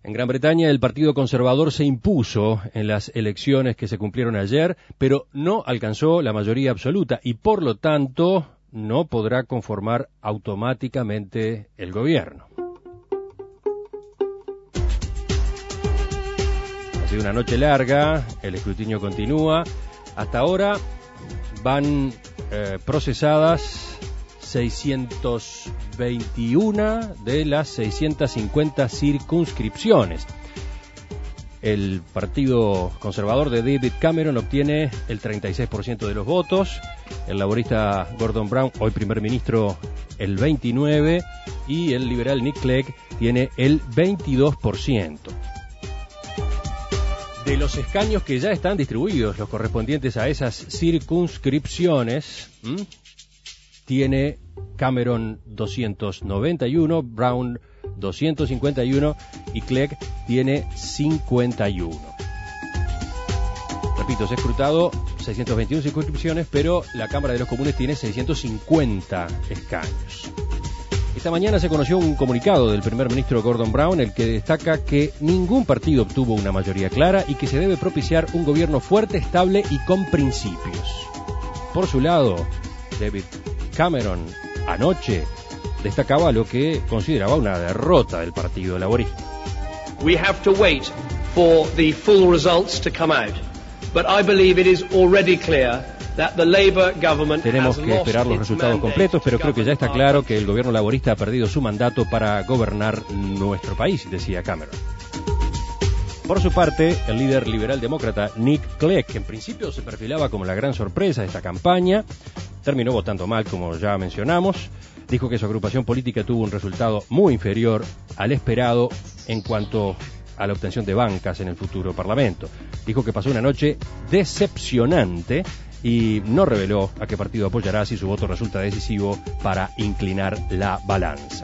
En Gran Bretaña el Partido Conservador se impuso en las elecciones que se cumplieron ayer, pero no alcanzó la mayoría absoluta y por lo tanto no podrá conformar automáticamente el gobierno. Ha sido una noche larga, el escrutinio continúa. Hasta ahora van procesadas 621 de las 650 circunscripciones. El Partido Conservador de David Cameron obtiene el 36% de los votos, el laborista Gordon Brown, hoy primer ministro, el 29%, y el liberal Nick Clegg tiene el 22%. De los escaños que ya están distribuidos, los correspondientes a esas circunscripciones, tiene Cameron 291, Brown 251 y Clegg tiene 51. Repito, se ha escrutado 621 circunscripciones, pero la Cámara de los Comunes tiene 650 escaños. Esta mañana se conoció un comunicado del primer ministro Gordon Brown, el que destaca que ningún partido obtuvo una mayoría clara y que se debe propiciar un gobierno fuerte, estable y con principios. Por su lado, David Cameron anoche destacaba lo que consideraba una derrota del Partido Laborista. We have to wait for the full results to come out, but I believe it is already clear that the Labour government Tenemos has que lost esperar los its resultados mandate completos, pero to creo que ya está govern claro que el gobierno laborista ha perdido su mandato para gobernar nuestro país, decía Cameron. Por su parte, el líder liberal demócrata Nick Clegg, que en principio se perfilaba como la gran sorpresa de esta campaña, terminó votando mal, como ya mencionamos. Dijo que su agrupación política tuvo un resultado muy inferior al esperado en cuanto a la obtención de bancas en el futuro Parlamento. Dijo que pasó una noche decepcionante y no reveló a qué partido apoyará si su voto resulta decisivo para inclinar la balanza.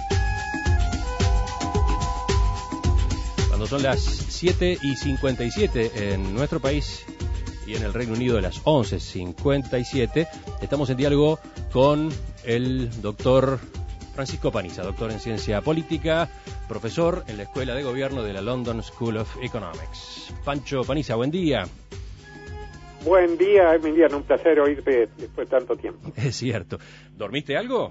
Cuando son las 7:57 en nuestro país y en el Reino Unido de las 11:57, estamos en diálogo con el doctor Francisco Paniza, doctor en ciencia política, profesor en la Escuela de Gobierno de la London School of Economics. Pancho Paniza, buen día. Buen día, Emiliano, un placer oírte después de tanto tiempo. Es cierto. ¿Dormiste algo?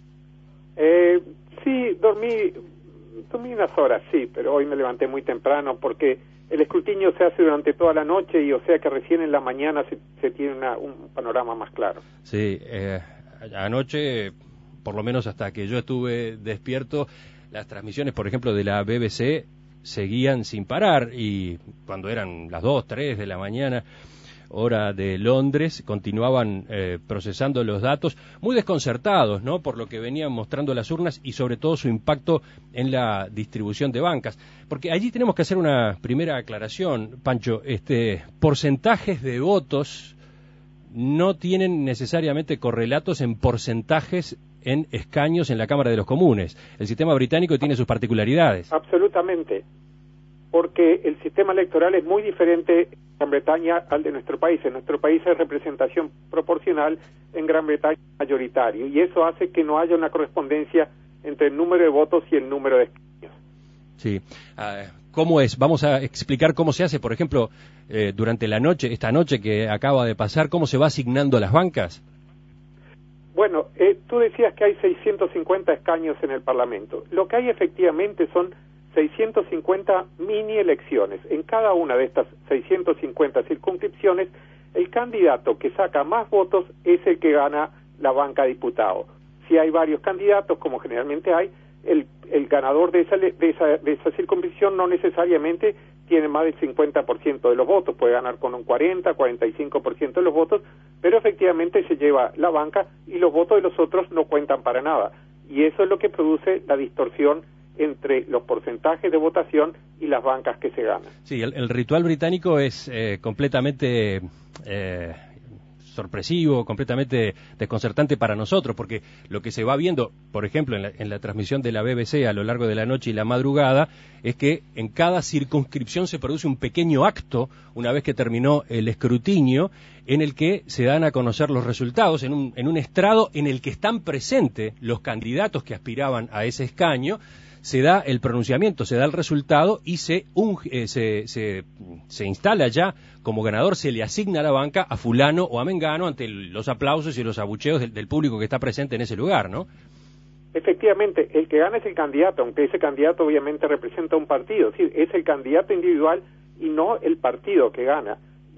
Sí, dormí unas horas, sí, pero hoy me levanté muy temprano porque el escrutinio se hace durante toda la noche y o sea que recién en la mañana se tiene un panorama más claro. Sí, anoche, por lo menos hasta que yo estuve despierto, las transmisiones, por ejemplo, de la BBC seguían sin parar y cuando eran las 2, 3 de la mañana, hora de Londres, continuaban procesando los datos, muy desconcertados, ¿no?, por lo que venían mostrando las urnas y sobre todo su impacto en la distribución de bancas. Porque allí tenemos que hacer una primera aclaración, Pancho, porcentajes de votos no tienen necesariamente correlatos en porcentajes en escaños en la Cámara de los Comunes. El sistema británico tiene sus particularidades. Absolutamente, porque el sistema electoral es muy diferente en Gran Bretaña al de nuestro país. En nuestro país es representación proporcional, en Gran Bretaña mayoritario, y eso hace que no haya una correspondencia entre el número de votos y el número de escaños. Sí. ¿Cómo es? Vamos a explicar cómo se hace, por ejemplo, durante la noche, esta noche que acaba de pasar, cómo se va asignando las bancas. Bueno, tú decías que hay 650 escaños en el Parlamento. Lo que hay efectivamente son 650 mini elecciones. En cada una de estas 650 circunscripciones, el candidato que saca más votos es el que gana la banca de diputado. Si hay varios candidatos, como generalmente hay, el ganador de esa circunscripción no necesariamente tiene más del 50% de los votos, puede ganar con un 40, 45% de los votos, pero efectivamente se lleva la banca y los votos de los otros no cuentan para nada. Y eso es lo que produce la distorsión entre los porcentajes de votación y las bancas que se ganan. Sí, el ritual británico es completamente sorpresivo, completamente desconcertante para nosotros, porque lo que se va viendo, por ejemplo, en la transmisión de la BBC a lo largo de la noche y la madrugada, es que en cada circunscripción se produce un pequeño acto, una vez que terminó el escrutinio, en el que se dan a conocer los resultados, en un estrado en el que están presentes los candidatos que aspiraban a ese escaño. se da el pronunciamiento, se da el resultado y se instala ya como ganador, se le asigna la banca a fulano o a mengano ante los aplausos y los abucheos del público que está presente en ese lugar, ¿no? Efectivamente, el que gana es el candidato, aunque ese candidato obviamente representa un partido, es decir, es el candidato individual y no el partido que gana.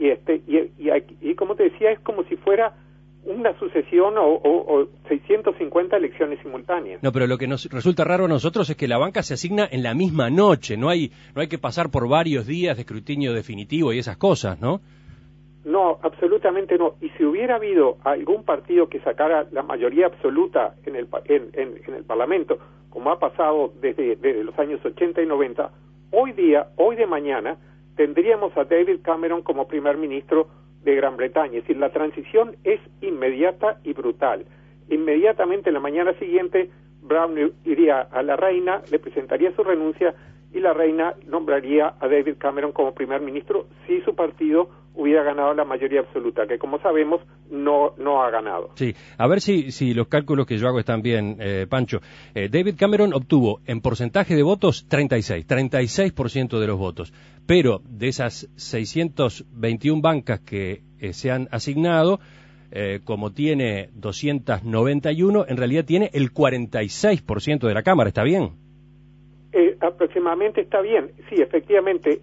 Y como te decía, es como si fuera una sucesión o 650 elecciones simultáneas. No, pero lo que nos resulta raro a nosotros es que la banca se asigna en la misma noche, no hay que pasar por varios días de escrutinio definitivo y esas cosas, ¿no? No, absolutamente no. Y si hubiera habido algún partido que sacara la mayoría absoluta en el Parlamento, como ha pasado desde los años 80 y 90, hoy de mañana, tendríamos a David Cameron como primer ministro de Gran Bretaña. Es decir, la transición es inmediata y brutal. Inmediatamente en la mañana siguiente, Brown iría a la reina, le presentaría su renuncia y la reina nombraría a David Cameron como primer ministro si su partido hubiera ganado la mayoría absoluta, que como sabemos no ha ganado. Sí, a ver si los cálculos que yo hago están bien, Pancho. David Cameron obtuvo en porcentaje de votos 36% de los votos, pero de esas 621 bancas que se han asignado, como tiene 291, en realidad tiene el 46% de la Cámara, ¿está bien? Aproximadamente está bien, sí, efectivamente,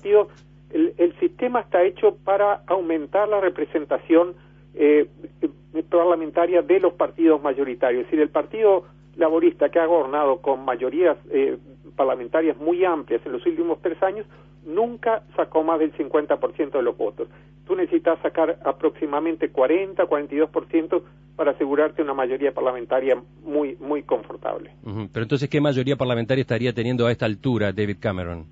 el sistema está hecho para aumentar la representación parlamentaria de los partidos mayoritarios. Es decir, el Partido Laborista, que ha gobernado con mayorías parlamentarias muy amplias en los últimos 3 años, nunca sacó más del 50% de los votos. Tú necesitas sacar aproximadamente 42% para asegurarte una mayoría parlamentaria muy, muy confortable. Pero entonces, ¿qué mayoría parlamentaria estaría teniendo a esta altura David Cameron?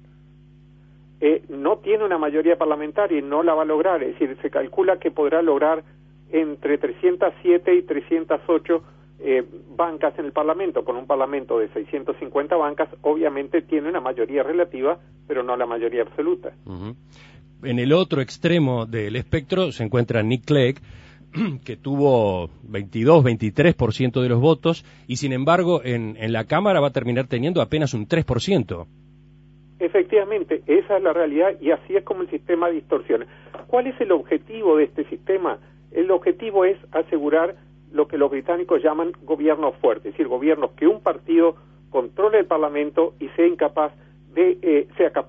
No tiene una mayoría parlamentaria y no la va a lograr. Es decir, se calcula que podrá lograr entre 307 y 308 bancas en el Parlamento. Con un Parlamento de 650 bancas, obviamente tiene una mayoría relativa, pero no la mayoría absoluta. En el otro extremo del espectro se encuentra Nick Clegg, que tuvo 23% de los votos, y sin embargo en la Cámara va a terminar teniendo apenas un 3%. Efectivamente, esa es la realidad y así es como el sistema distorsiona. ¿Cuál es el objetivo de este sistema? El objetivo es asegurar lo que los británicos llaman gobiernos fuertes, es decir, gobiernos que un partido controle el Parlamento y sea capaz de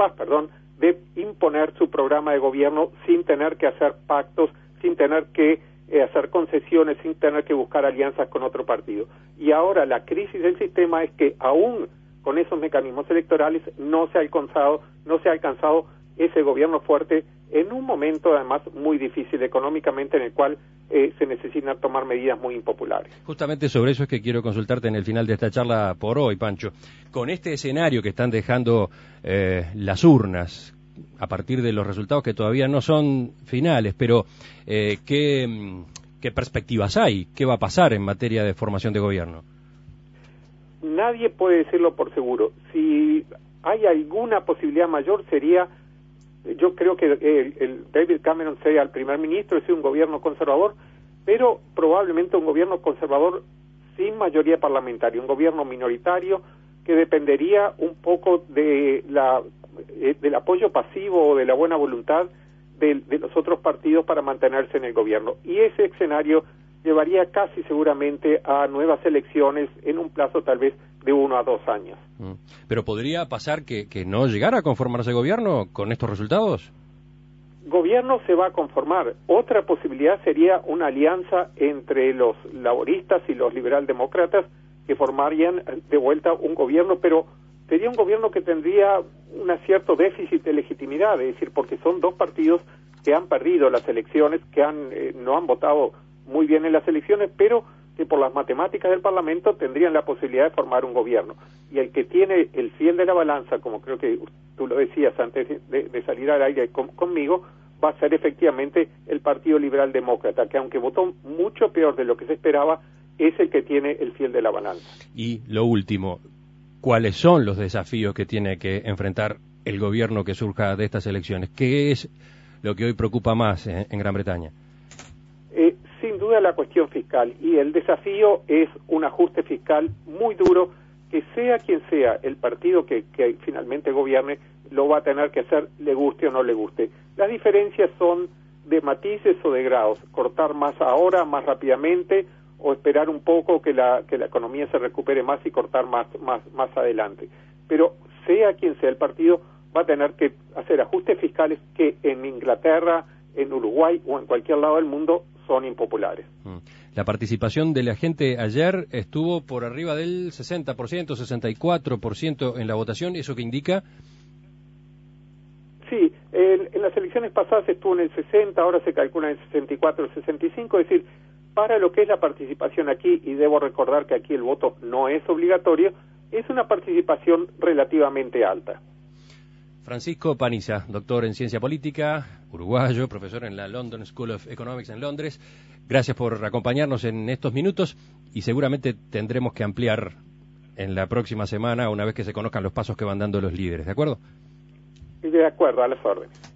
imponer su programa de gobierno sin tener que hacer pactos, sin tener que hacer concesiones, sin tener que buscar alianzas con otro partido. Y ahora la crisis del sistema es que aún con esos mecanismos electorales no se ha alcanzado ese gobierno fuerte en un momento además muy difícil económicamente en el cual se necesitan tomar medidas muy impopulares. Justamente sobre eso es que quiero consultarte en el final de esta charla por hoy, Pancho. Con este escenario que están dejando las urnas, a partir de los resultados que todavía no son finales, pero ¿qué perspectivas hay? ¿Qué va a pasar en materia de formación de gobierno? Nadie puede decirlo por seguro. Si hay alguna posibilidad mayor sería, yo creo que el David Cameron sea el primer ministro, sea un gobierno conservador, pero probablemente un gobierno conservador sin mayoría parlamentaria, un gobierno minoritario que dependería un poco del apoyo pasivo o de la buena voluntad de los otros partidos para mantenerse en el gobierno. Y ese escenario llevaría casi seguramente a nuevas elecciones en un plazo tal vez de 1 a 2 años. ¿Pero podría pasar que no llegara a conformarse gobierno con estos resultados? Gobierno se va a conformar. Otra posibilidad sería una alianza entre los laboristas y los liberaldemócratas que formarían de vuelta un gobierno, pero sería un gobierno que tendría un cierto déficit de legitimidad, es decir, porque son dos partidos que han perdido las elecciones, que no han votado muy bien en las elecciones, pero que por las matemáticas del Parlamento tendrían la posibilidad de formar un gobierno. Y el que tiene el fiel de la balanza, como creo que tú lo decías antes de salir al aire conmigo, va a ser efectivamente el Partido Liberal Demócrata, que aunque votó mucho peor de lo que se esperaba, es el que tiene el fiel de la balanza. Y lo último, ¿cuáles son los desafíos que tiene que enfrentar el gobierno que surja de estas elecciones? ¿Qué es lo que hoy preocupa más en Gran Bretaña? Sin duda la cuestión fiscal, y el desafío es un ajuste fiscal muy duro que sea quien sea el partido que finalmente gobierne, lo va a tener que hacer, le guste o no le guste. Las diferencias son de matices o de grados, cortar más ahora, más rápidamente, o esperar un poco que la economía se recupere más y cortar más adelante. Pero sea quien sea el partido, va a tener que hacer ajustes fiscales que en Inglaterra, en Uruguay o en cualquier lado del mundo son impopulares. La participación de la gente ayer estuvo por arriba del 60%, 64% en la votación. ¿Eso qué indica? Sí, en las elecciones pasadas estuvo en el 60, ahora se calcula en el 64, 65, es decir, para lo que es la participación aquí, y debo recordar que aquí el voto no es obligatorio, es una participación relativamente alta. Francisco Paniza, doctor en Ciencia Política, uruguayo, profesor en la London School of Economics en Londres. Gracias por acompañarnos en estos minutos y seguramente tendremos que ampliar en la próxima semana una vez que se conozcan los pasos que van dando los líderes, ¿de acuerdo? De acuerdo, a las órdenes.